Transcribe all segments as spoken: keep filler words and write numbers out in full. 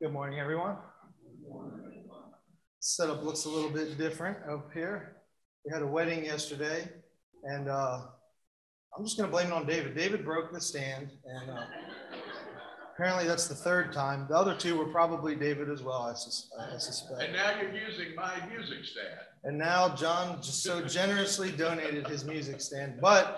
Good morning, everyone. Setup looks a little bit different up here. We had a wedding yesterday, and uh, I'm just going to blame it on David. David broke the stand, and uh, apparently that's the third time. The other two were probably David as well, I, sus- I suspect. And now you're using my music stand. And now John just so generously donated his music stand, but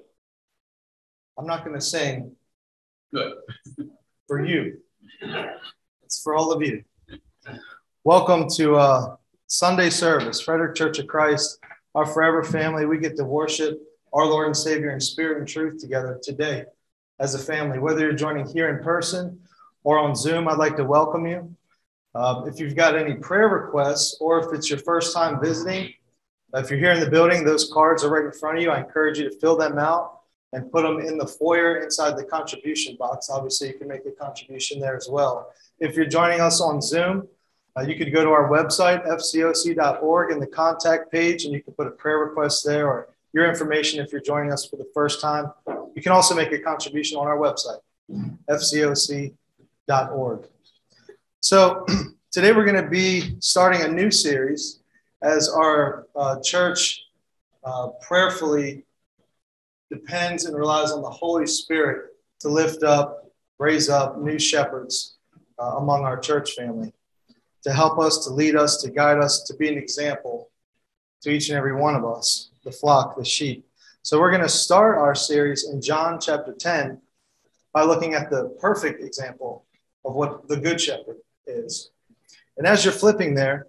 I'm not going to sing. Good. For you. It's for all of you. Welcome to uh, Sunday service, Frederick Church of Christ, our forever family. We get to worship our Lord and Savior in spirit and truth together today as a family. Whether you're joining here in person or on Zoom, I'd like to welcome you. Uh, if you've got any prayer requests or if it's your first time visiting, if you're here in the building, those cards are right in front of you. I encourage you to fill them out and put them in the foyer inside the contribution box. Obviously, you can make a contribution there as well. If you're joining us on Zoom, uh, you could go to our website, f c o c dot org, in the contact page, and you can put a prayer request there or your information if you're joining us for the first time. You can also make a contribution on our website, f c o c dot org. So today we're going to be starting a new series as our uh, church uh, prayerfully depends and relies on the Holy Spirit to lift up, raise up new shepherds uh, among our church family, to help us, to lead us, to guide us, to be an example to each and every one of us, the flock, the sheep. So we're going to start our series in John chapter ten by looking at the perfect example of what the Good Shepherd is. And as you're flipping there,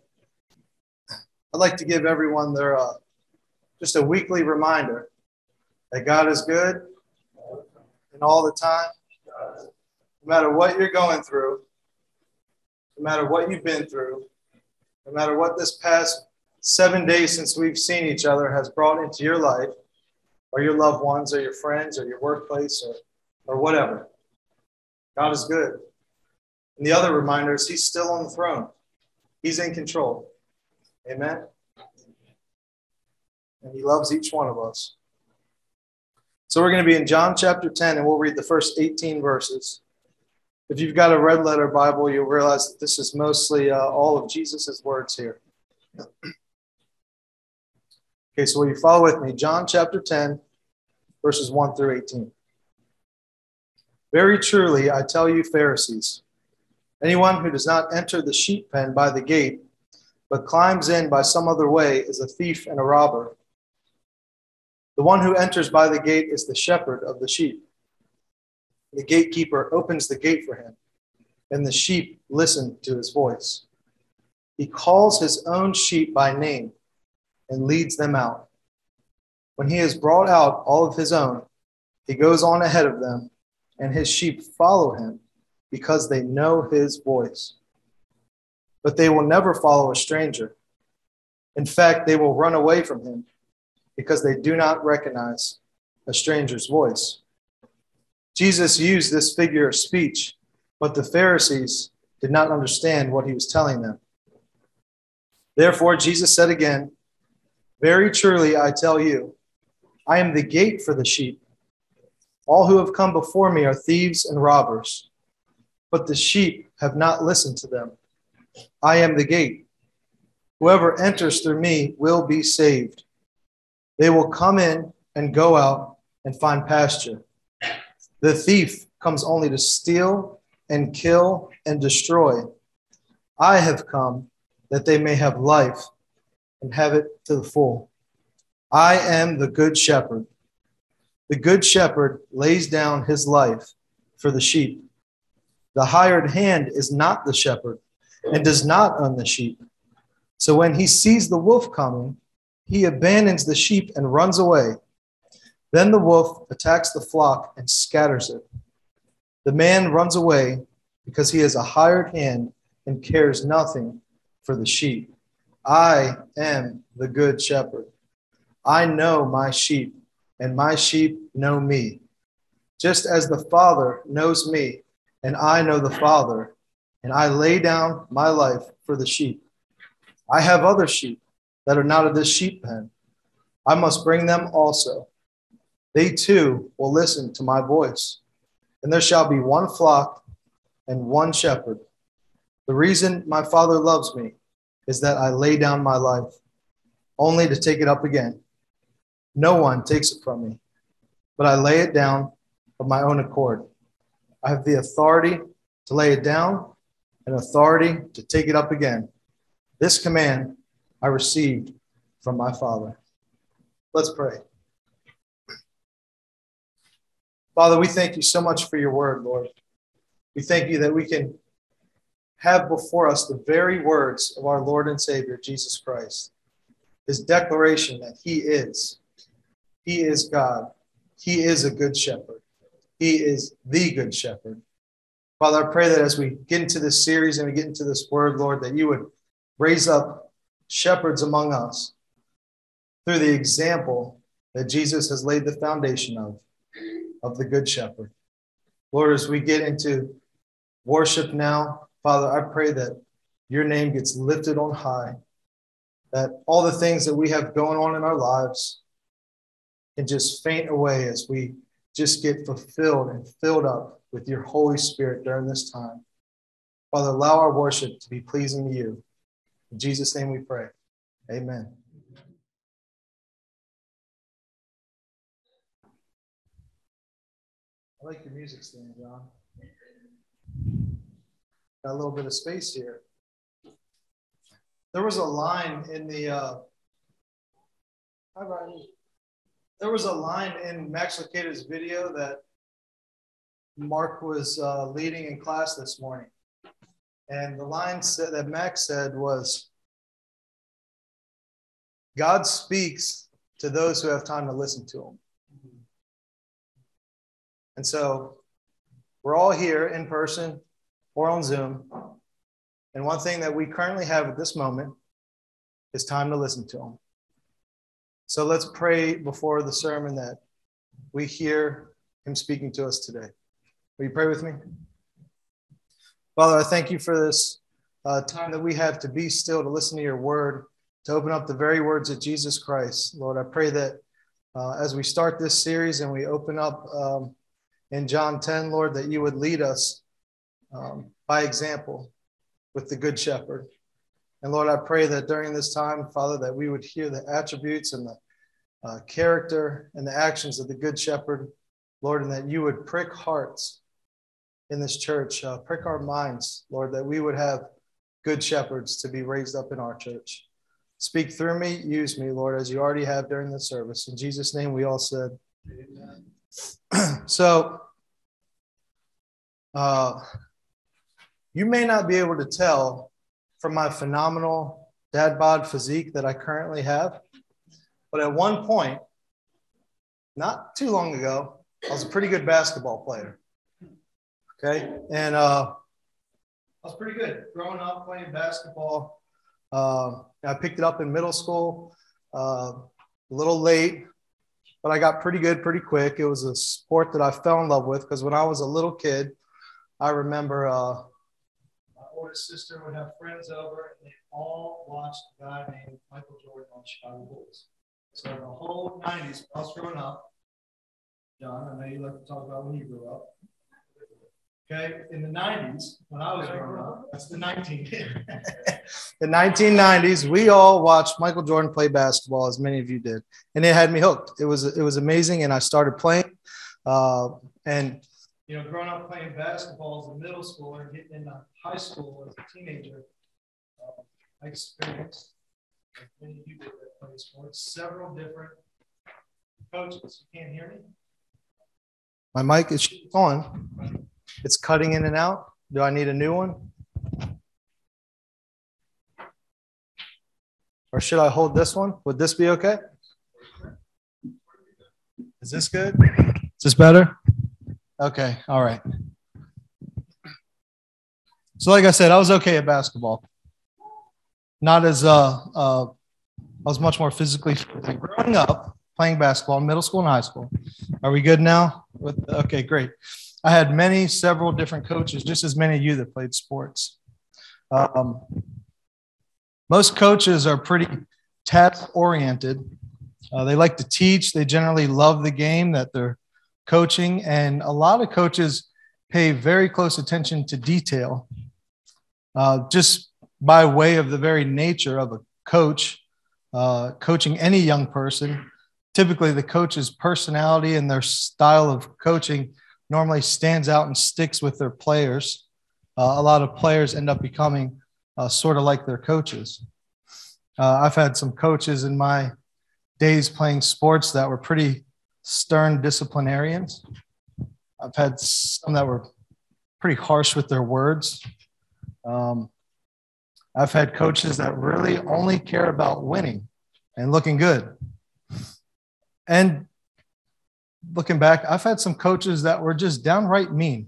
I'd like to give everyone their uh, just a weekly reminder that God is good and all the time. No matter what you're going through, no matter what you've been through, no matter what this past seven days since we've seen each other has brought into your life, or your loved ones, or your friends, or your workplace, or, or whatever, God is good. And the other reminder is He's still on the throne. He's in control. Amen? And He loves each one of us. So we're going to be in John chapter ten, and we'll read the first eighteen verses. If you've got a red letter Bible, you'll realize that this is mostly uh, all of Jesus' words here. Okay, so will you follow with me? John chapter ten, verses one through eighteen. Very truly, I tell you, Pharisees, anyone who does not enter the sheep pen by the gate, but climbs in by some other way, is a thief and a robber. The one who enters by the gate is the shepherd of the sheep. The gatekeeper opens the gate for him, and the sheep listen to his voice. He calls his own sheep by name and leads them out. When he has brought out all of his own, he goes on ahead of them, and his sheep follow him because they know his voice. But they will never follow a stranger. In fact, they will run away from him because they do not recognize a stranger's voice. Jesus used this figure of speech, but the Pharisees did not understand what he was telling them. Therefore, Jesus said again, very truly, I tell you, I am the gate for the sheep. All who have come before me are thieves and robbers, but the sheep have not listened to them. I am the gate. Whoever enters through me will be saved. They will come in and go out and find pasture. The thief comes only to steal and kill and destroy. I have come that they may have life and have it to the full. I am the good shepherd. The good shepherd lays down his life for the sheep. The hired hand is not the shepherd and does not own the sheep. So when he sees the wolf coming, he abandons the sheep and runs away. Then the wolf attacks the flock and scatters it. The man runs away because he is a hired hand and cares nothing for the sheep. I am the good shepherd. I know my sheep, and my sheep know me. Just as the Father knows me, and I know the Father, and I lay down my life for the sheep. I have other sheep that are not of this sheep pen. I must bring them also. They too will listen to my voice, and there shall be one flock and one shepherd. The reason my Father loves me is that I lay down my life, only to take it up again. No one takes it from me, but I lay it down of my own accord. I have the authority to lay it down and authority to take it up again. This command I received from my Father. Let's pray. Father, we thank you so much for your word, Lord. We thank you that we can have before us the very words of our Lord and Savior, Jesus Christ. His declaration that he is. He is God. He is a good shepherd. He is the good shepherd. Father, I pray that as we get into this series and we get into this word, Lord, that you would raise up shepherds among us through the example that Jesus has laid the foundation of, of the good shepherd. Lord, as we get into worship now, Father, I pray that your name gets lifted on high, that all the things that we have going on in our lives can just faint away as we just get fulfilled and filled up with your Holy Spirit during this time. Father, allow our worship to be pleasing to you. In Jesus' name we pray. Amen. I like your music stand, John. Got a little bit of space here. There was a line in the, uh, hi, Ryan. There was a line in Max Lucado's video that Mark was uh, leading in class this morning. And the line said, that Max said was, God speaks to those who have time to listen to him. And so we're all here in person or on Zoom. And one thing that we currently have at this moment is time to listen to him. So let's pray before the sermon that we hear him speaking to us today. Will you pray with me? Father, I thank you for this uh, time that we have to be still, to listen to your word, to open up the very words of Jesus Christ. Lord, I pray that uh, as we start this series and we open up um, in John ten, Lord, that you would lead us um, by example with the Good Shepherd. And Lord, I pray that during this time, Father, that we would hear the attributes and the uh, character and the actions of the Good Shepherd, Lord, and that you would prick hearts in this church, uh, prick our minds, Lord, that we would have good shepherds to be raised up in our church. Speak through me, use me, Lord, as you already have during the service. In Jesus' name, we all said, amen. So, uh, you may not be able to tell from my phenomenal dad bod physique that I currently have, but at one point, not too long ago, I was a pretty good basketball player. Okay, and uh, I was pretty good growing up playing basketball. Uh, I picked it up in middle school, uh, a little late, but I got pretty good pretty quick. It was a sport that I fell in love with because when I was a little kid, I remember uh, my oldest sister would have friends over, and they all watched a guy named Michael Jordan on Chicago Bulls. So the whole nineties, I was growing up. John, I know you like to talk about when you grew up. Okay, in the nineties, when I was growing up, that's the nineteen. The nineteen nineties, we all watched Michael Jordan play basketball, as many of you did, and it had me hooked. It was it was amazing, and I started playing. Uh, and you know, growing up playing basketball as a middle schooler and getting into high school as a teenager, uh, I experienced, like many of you did that play sports, several different coaches. You can't hear me? My mic is on. It's cutting in and out. Do I need a new one? Or should I hold this one? Would this be okay? Is this good? Is this better? Okay, all right. So like I said, I was okay at basketball. Not as, uh, uh, I was much more physically fit. Growing up, playing basketball in middle school and high school. Are we good now? With, okay, great. I had many, several different coaches, just as many of you that played sports. Um, most coaches are pretty task-oriented. Uh, they like to teach. They generally love the game that they're coaching. And a lot of coaches pay very close attention to detail. Uh, just by way of the very nature of a coach, uh, coaching any young person, typically the coach's personality and their style of coaching normally stands out and sticks with their players. Uh, a lot of players end up becoming uh, sort of like their coaches. Uh, I've had some coaches in my days playing sports that were pretty stern disciplinarians. I've had some that were pretty harsh with their words. Um, I've had coaches that really only care about winning and looking good. And looking back, I've had some coaches that were just downright mean.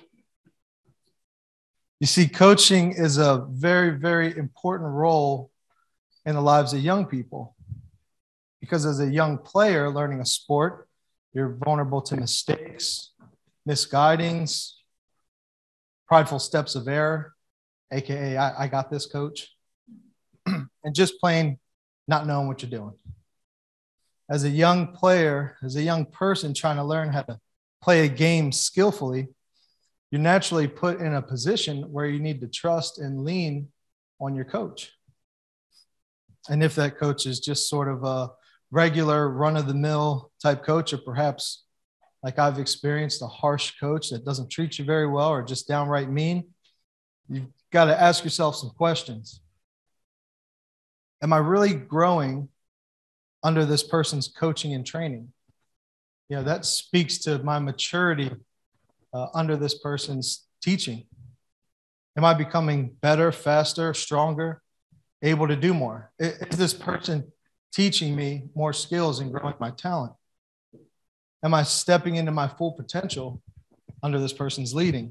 You see, coaching is a very, very important role in the lives of young people. Because as a young player learning a sport, you're vulnerable to mistakes, misguidings, prideful steps of error, A K A I, I got this, coach, and just plain not knowing what you're doing. As a young player, as a young person trying to learn how to play a game skillfully, you're naturally put in a position where you need to trust and lean on your coach. And if that coach is just sort of a regular run-of-the-mill type coach, or perhaps like I've experienced, a harsh coach that doesn't treat you very well or just downright mean, you've got to ask yourself some questions. Am I really growing under this person's coaching and training? You know, that speaks to my maturity uh, under this person's teaching. Am I becoming better, faster, stronger, able to do more? Is this person teaching me more skills and growing my talent? Am I stepping into my full potential under this person's leading?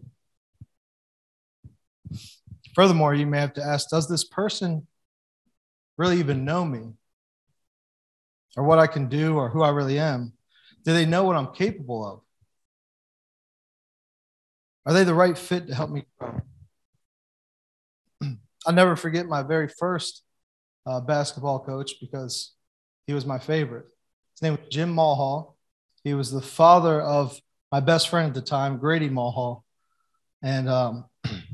Furthermore, you may have to ask, does this person really even know me, or what I can do, or who I really am? Do they know what I'm capable of? Are they the right fit to help me grow? I'll never forget my very first uh, basketball coach, because he was my favorite. His name was Jim Mulhall. He was the father of my best friend at the time, Grady Mulhall. And um,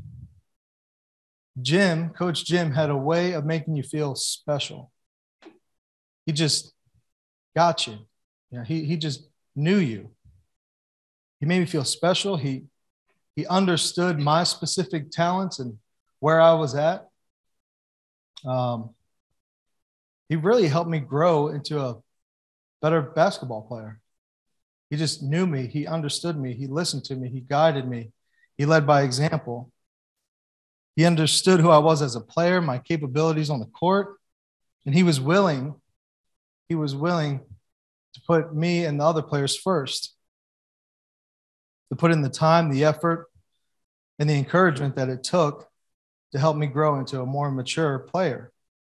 Jim, Coach Jim, had a way of making you feel special. He just got you. You know, he, he just knew you. He made me feel special. He, he understood my specific talents and where I was at. Um, he really helped me grow into a better basketball player. He just knew me. He understood me. He listened to me. He guided me. He led by example. He understood who I was as a player, my capabilities on the court, and he was willing, he was willing to put me and the other players first, to put in the time, the effort, and the encouragement that it took to help me grow into a more mature player.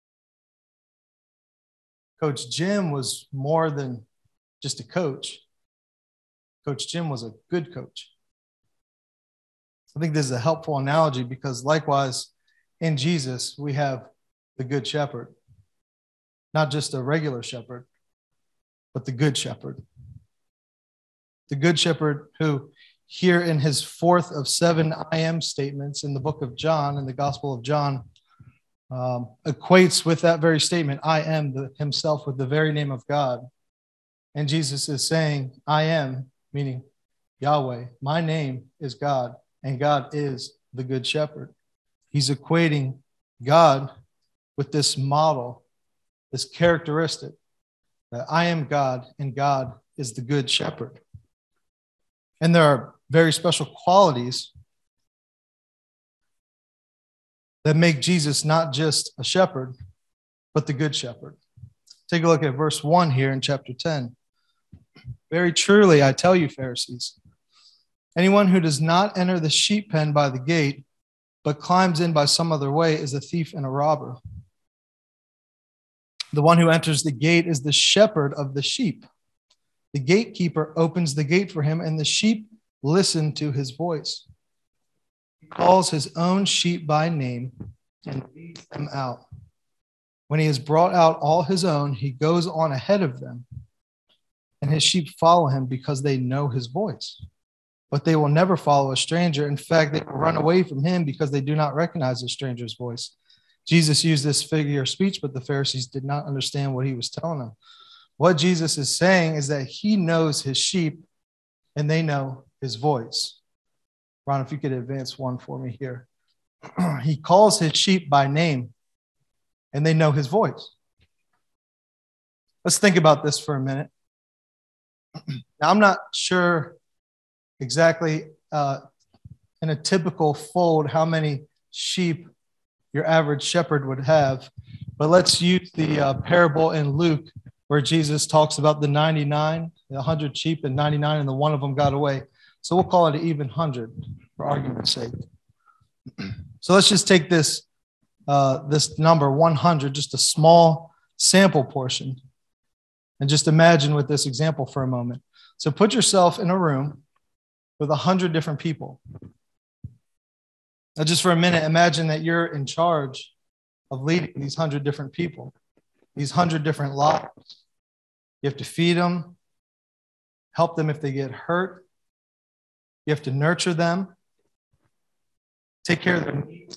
Coach Jim was more than just a coach. Coach Jim was a good coach. I think this is a helpful analogy, because likewise, in Jesus, we have the good shepherd. Not just a regular shepherd, but the good shepherd. The good shepherd who, here in his fourth of seven I am statements in the book of John, in the Gospel of John, um, equates with that very statement, I am the, himself, with the very name of God. And Jesus is saying, I am, meaning Yahweh. My name is God, and God is the good shepherd. He's equating God with this model, this characteristic, that I am God and God is the good shepherd. And there are very special qualities that make Jesus not just a shepherd, but the good shepherd. Take a look at verse one here in chapter ten. Very truly, I tell you, Pharisees, anyone who does not enter the sheep pen by the gate, but climbs in by some other way, is a thief and a robber. The one who enters the gate is the shepherd of the sheep. The gatekeeper opens the gate for him, and the sheep listen to his voice. He calls his own sheep by name and leads them out. When he has brought out all his own, he goes on ahead of them, and his sheep follow him because they know his voice. but they will never follow a stranger. In fact, they will run away from him because they do not recognize a stranger's voice. Jesus used this figure of speech, but the Pharisees did not understand what he was telling them. What Jesus is saying is that he knows his sheep and they know his voice. Ron, if you could advance one for me here. He calls his sheep by name and they know his voice. Let's think about this for a minute. Now, I'm not sure exactly uh, in a typical fold how many sheep your average shepherd would have, but let's use the uh, parable in Luke where Jesus talks about the ninety-nine, the one hundred sheep and ninety-nine, and the one of them got away. So we'll call it an even one hundred for argument's sake. So let's just take this, uh, this number one hundred, just a small sample portion, and just imagine with this example for a moment. So put yourself in a room with a hundred different people. Now, just for a minute, imagine that you're in charge of leading these hundred different people, these hundred different lives. You have to feed them, help them if they get hurt. You have to nurture them, take care of their needs,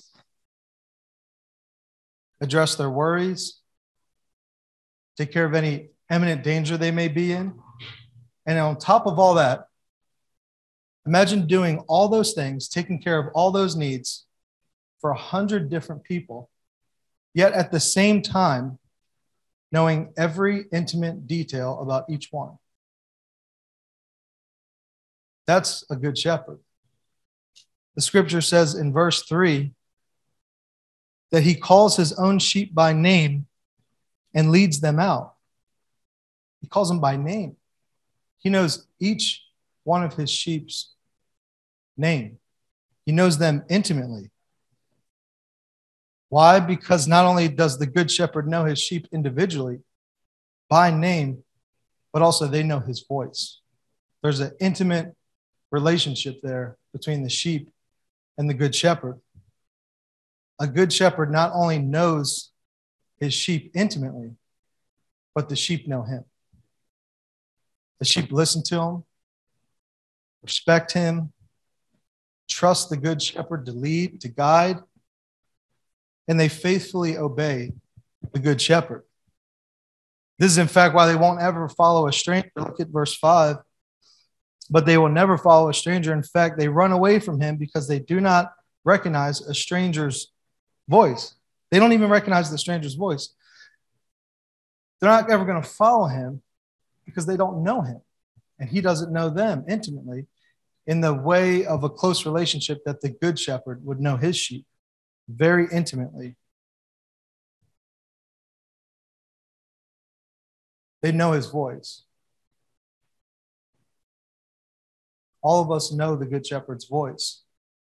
address their worries, take care of any imminent danger they may be in. And on top of all that, imagine doing all those things, taking care of all those needs for a hundred different people, yet at the same time, knowing every intimate detail about each one. That's a good shepherd. The scripture says in verse three that he calls his own sheep by name and leads them out. He calls them by name. He knows each one of his sheep's name. He knows them intimately. Why? Because not only does the good shepherd know his sheep individually by name, but also they know his voice. There's an intimate relationship there between the sheep and the good shepherd. A good shepherd not only knows his sheep intimately, but the sheep know him. The sheep listen to him, respect him, trust the good shepherd to lead, to guide, and they faithfully obey the good shepherd. This is, in fact, why they won't ever follow a stranger. Look at verse five. But they will never follow a stranger. In fact, they run away from him because they do not recognize a stranger's voice. They don't even recognize the stranger's voice. They're not ever going to follow him because they don't know him. And he doesn't know them intimately in the way of a close relationship that the good shepherd would know his sheep very intimately. They know his voice. All of us know the good shepherd's voice.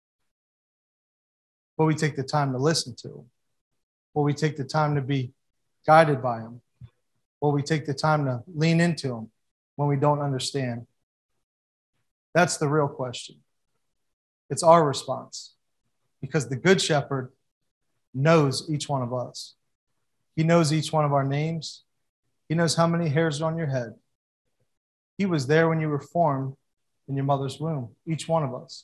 But we take the time to listen to him. Will we take the time to be guided by him? Will we take the time to lean into him when we don't understand? That's the real question. It's our response. Because the good shepherd knows each one of us. He knows each one of our names. He knows how many hairs are on your head. He was there when you were formed in your mother's womb, each one of us.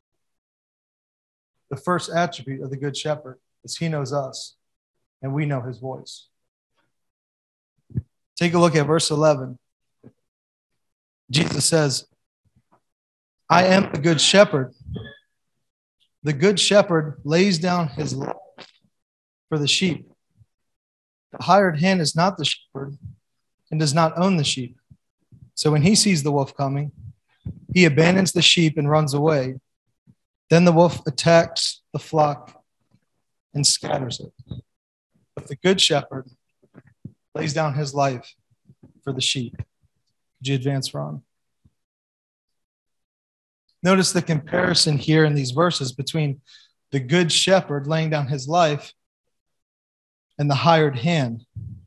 The first attribute of the good shepherd is he knows us and we know his voice. Take a look at verse eleven. Jesus says, I am the good shepherd. The good shepherd lays down his life for the sheep. The hired hand is not the shepherd and does not own the sheep. So when he sees the wolf coming, he abandons the sheep and runs away. Then the wolf attacks the flock and scatters it. But the good shepherd lays down his life for the sheep. Could you advance, Ron? Notice the comparison here in these verses between the good shepherd laying down his life and the hired hand.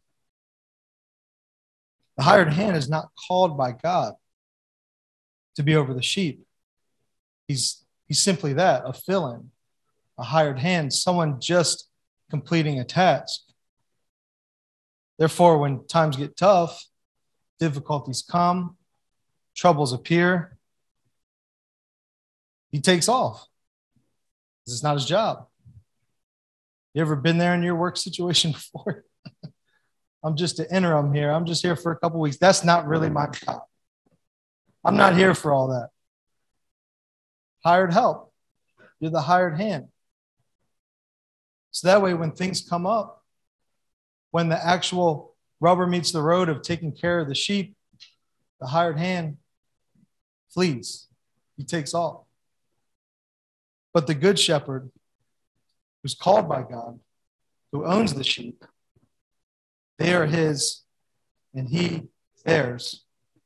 The hired hand is not called by God to be over the sheep. He's, he's simply that, a fill-in, a hired hand, someone just completing a task. Therefore, when times get tough, difficulties come, troubles appear, he takes off. This is not his job. You ever been there in your work situation before? I'm just an interim here. I'm just here for a couple weeks. That's not really my job. I'm not here for all that. Hired help. You're the hired hand. So that way, when things come up, when the actual rubber meets the road of taking care of the sheep, the hired hand flees. He takes off. But the good shepherd, who's called by God, who owns the sheep, they are his and he theirs.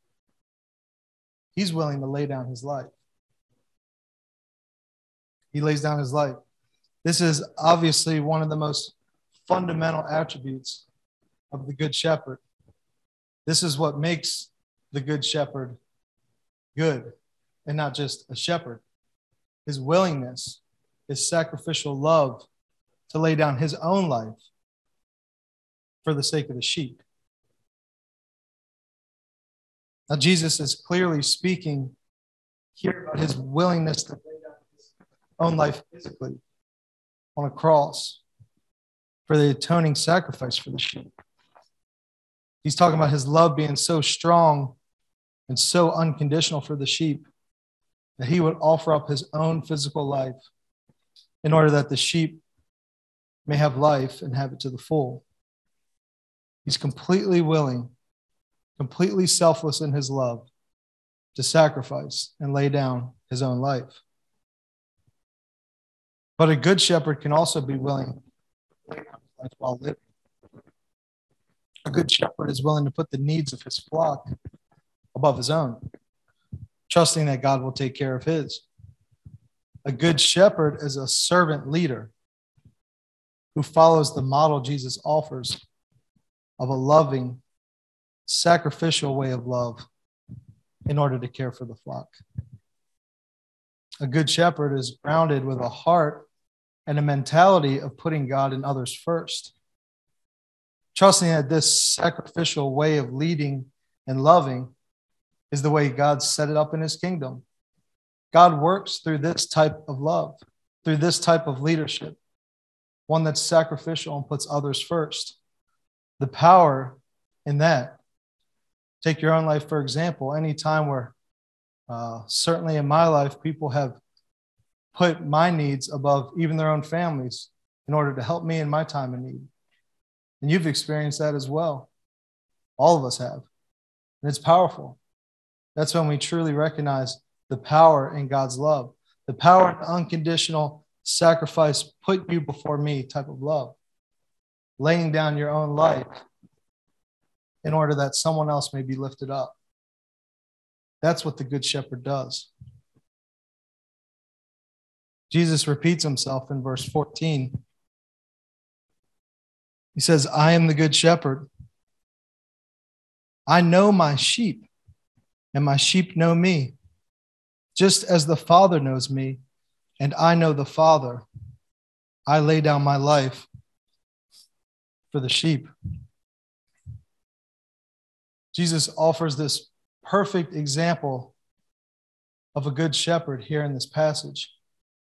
He's willing to lay down his life. He lays down his life. This is obviously one of the most fundamental attributes of the good shepherd. This is what makes the good shepherd good and not just a shepherd. His willingness, his sacrificial love to lay down his own life for the sake of the sheep. Now, Jesus is clearly speaking here about his willingness to lay down his own life physically on a cross for the atoning sacrifice for the sheep. He's talking about his love being so strong and so unconditional for the sheep that he would offer up his own physical life in order that the sheep may have life and have it to the full. He's completely willing, completely selfless in his love to sacrifice and lay down his own life. But a good shepherd can also be willing to lay down his life while living. A good shepherd is willing to put the needs of his flock above his own, trusting that God will take care of his. A good shepherd is a servant leader who follows the model Jesus offers of a loving, sacrificial way of love in order to care for the flock. A good shepherd is grounded with a heart and a mentality of putting God and others first, trusting that this sacrificial way of leading and loving is the way God set it up in his kingdom. God works through this type of love, through this type of leadership, one that's sacrificial and puts others first. The power in that. Take your own life, for example, any time where, uh, certainly in my life, people have put my needs above even their own families in order to help me in my time of need. And you've experienced that as well. All of us have. And it's powerful. That's when we truly recognize the power in God's love, the power in unconditional sacrifice, put you before me type of love, laying down your own life in order that someone else may be lifted up. That's what the good shepherd does. Jesus repeats himself in verse fourteen. He says, I am the good shepherd. I know my sheep, and my sheep know me, just as the Father knows me, and I know the Father. I lay down my life for the sheep. Jesus offers this perfect example of a good shepherd here in this passage.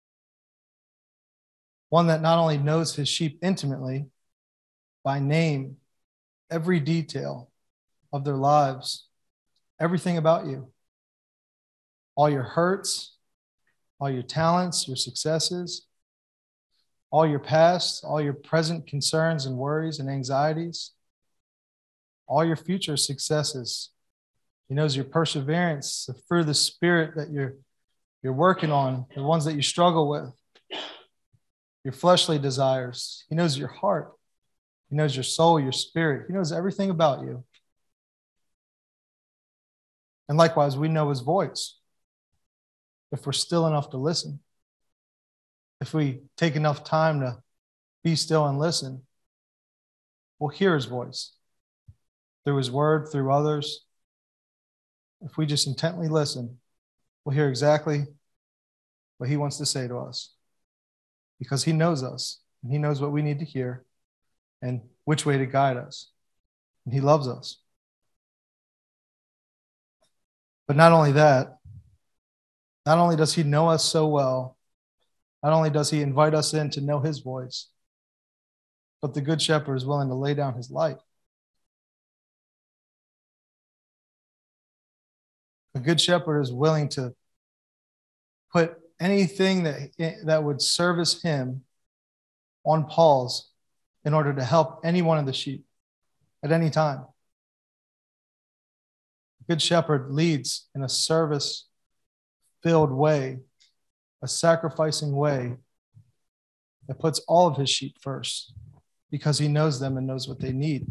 One that not only knows his sheep intimately, by name, every detail of their lives, everything about you, all your hurts, all your talents, your successes, all your past, all your present concerns and worries and anxieties, all your future successes. He knows your perseverance, the fruit of the Spirit that you're, you're working on, the ones that you struggle with, your fleshly desires. He knows your heart. He knows your soul, your spirit. He knows everything about you. And likewise, we know his voice if we're still enough to listen. If we take enough time to be still and listen, we'll hear his voice through his word, through others. If we just intently listen, we'll hear exactly what he wants to say to us, because he knows us and he knows what we need to hear and which way to guide us. And he loves us. But not only that, Not only does he know us so well, not only does he invite us in to know his voice, but the Good Shepherd is willing to lay down his life. The Good Shepherd is willing to put anything that, that would service him on pause in order to help any one of the sheep at any time. The Good Shepherd leads in a service-filled way, a sacrificing way that puts all of his sheep first because he knows them and knows what they need.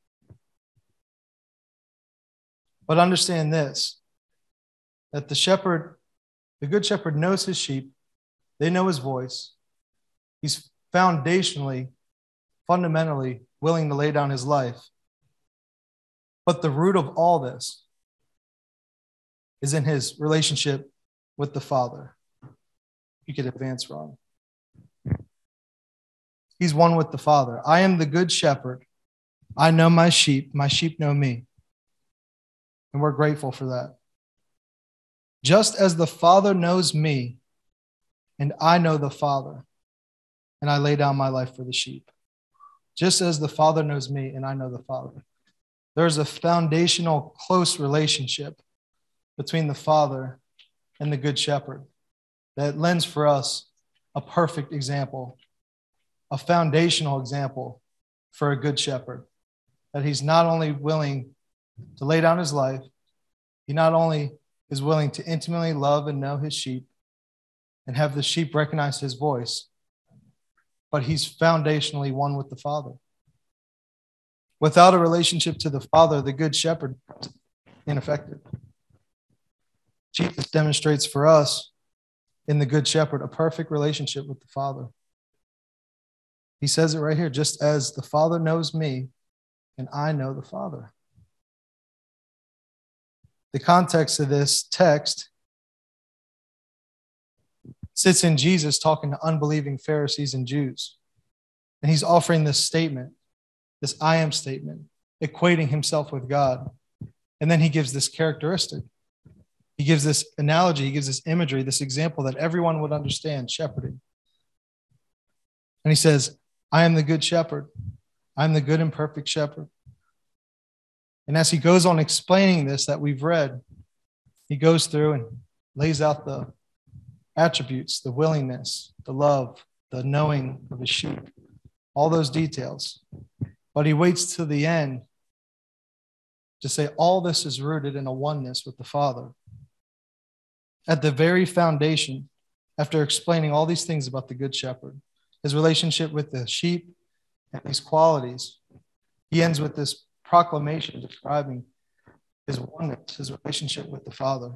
But understand this, that the shepherd, the Good Shepherd knows his sheep. They know his voice. He's foundationally, fundamentally willing to lay down his life. But the root of all this is in his relationship with the Father. You could advance, Ron. He's one with the Father. I am the Good Shepherd. I know my sheep. My sheep know me. And we're grateful for that. Just as the Father knows me, and I know the Father, and I lay down my life for the sheep. Just as the Father knows me, and I know the Father. There's a foundational, close relationship between the Father and the Good Shepherd that lends for us a perfect example, a foundational example for a Good Shepherd. That he's not only willing to lay down his life, he not only is willing to intimately love and know his sheep and have the sheep recognize his voice, but he's foundationally one with the Father. Without a relationship to the Father, the Good Shepherd is ineffective. Jesus demonstrates for us in the Good Shepherd a perfect relationship with the Father. He says it right here, just as the Father knows me and I know the Father. The context of this text sits in Jesus talking to unbelieving Pharisees and Jews. And he's offering this statement, this I am statement, equating himself with God. And then he gives this characteristic. He gives this analogy, he gives this imagery, this example that everyone would understand, shepherding. And he says, I am the Good Shepherd. I am the good and perfect shepherd. And as he goes on explaining this that we've read, he goes through and lays out the attributes, the willingness, the love, the knowing of his sheep, all those details. But he waits till the end to say all this is rooted in a oneness with the Father. At the very foundation, after explaining all these things about the Good Shepherd, his relationship with the sheep and these qualities, he ends with this proclamation describing his oneness, his relationship with the Father.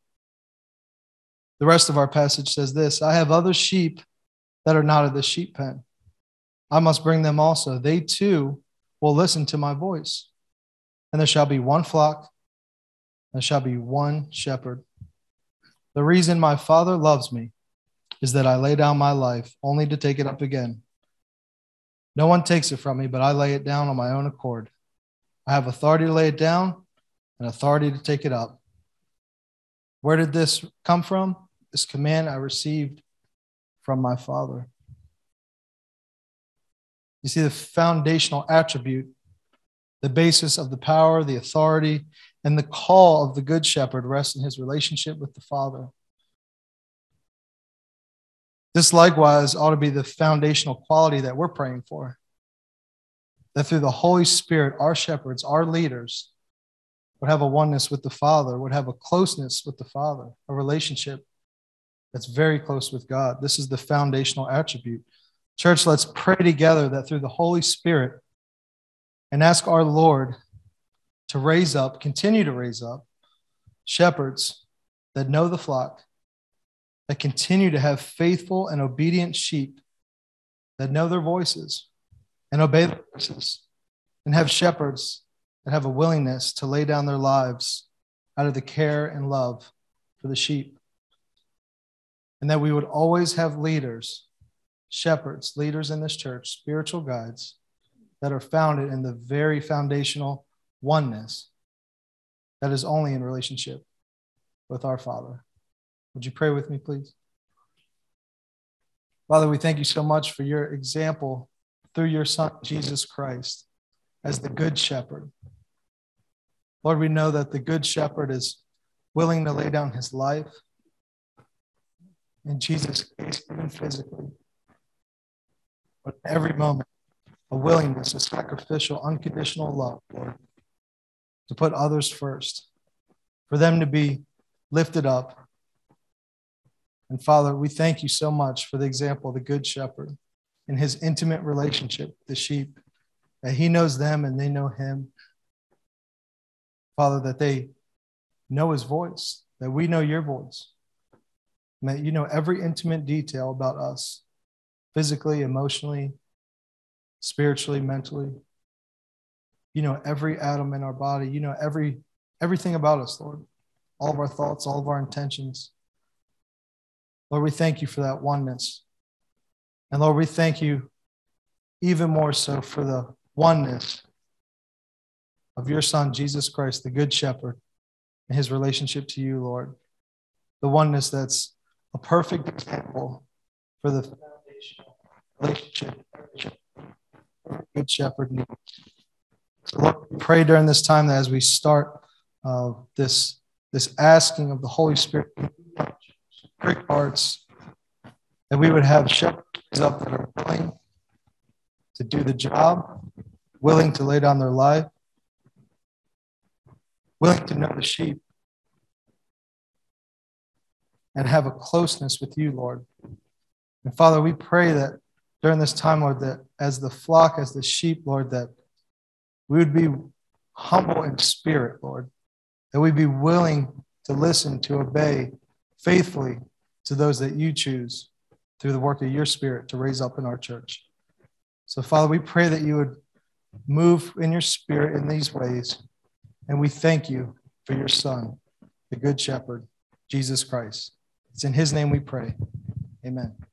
The rest of our passage says this, I have other sheep that are not of the sheep pen. I must bring them also. They too will listen to my voice. And there shall be one flock, there shall be one shepherd. The reason my Father loves me is that I lay down my life only to take it up again. No one takes it from me, but I lay it down on my own accord. I have authority to lay it down and authority to take it up. Where did this come from? This command I received from my Father. You see, the foundational attribute, the basis of the power, the authority, and the call of the Good Shepherd rests in his relationship with the Father. This likewise ought to be the foundational quality that we're praying for. That through the Holy Spirit, our shepherds, our leaders, would have a oneness with the Father, would have a closeness with the Father, a relationship that's very close with God. This is the foundational attribute. Church, let's pray together that through the Holy Spirit and ask our Lord to raise up, continue to raise up shepherds that know the flock, that continue to have faithful and obedient sheep that know their voices and obey their voices, and have shepherds that have a willingness to lay down their lives out of the care and love for the sheep. And that we would always have leaders, shepherds, leaders in this church, spiritual guides that are founded in the very foundational oneness that is only in relationship with our Father. Would you pray with me, please? Father, we thank you so much for your example through your Son, Jesus Christ, as the Good Shepherd. Lord, we know that the Good Shepherd is willing to lay down his life. In Jesus' case, even physically, but every moment, a willingness, a sacrificial, unconditional love, Lord, to put others first, for them to be lifted up. And Father, we thank you so much for the example of the Good Shepherd and his intimate relationship with the sheep, that he knows them and they know him. Father, that they know his voice, that we know your voice, and that you know every intimate detail about us, physically, emotionally, spiritually, mentally. You know every atom in our body. You know every everything about us, Lord, all of our thoughts, all of our intentions. Lord, we thank you for that oneness. And Lord, we thank you even more so for the oneness of your Son, Jesus Christ, the Good Shepherd, and his relationship to you, Lord. The oneness that's a perfect example for the foundational relationship every Good Shepherd needs. So Lord, we pray during this time that as we start uh, this, this asking of the Holy Spirit, great hearts, that we would have shepherds up that are willing to do the job, willing to lay down their life, willing to know the sheep, and have a closeness with you, Lord. And Father, we pray that during this time, Lord, that as the flock, as the sheep, Lord, that we would be humble in spirit, Lord, that we'd be willing to listen, to obey faithfully to those that you choose through the work of your Spirit to raise up in our church. So, Father, we pray that you would move in your Spirit in these ways, and we thank you for your Son, the Good Shepherd, Jesus Christ. It's in his name we pray. Amen.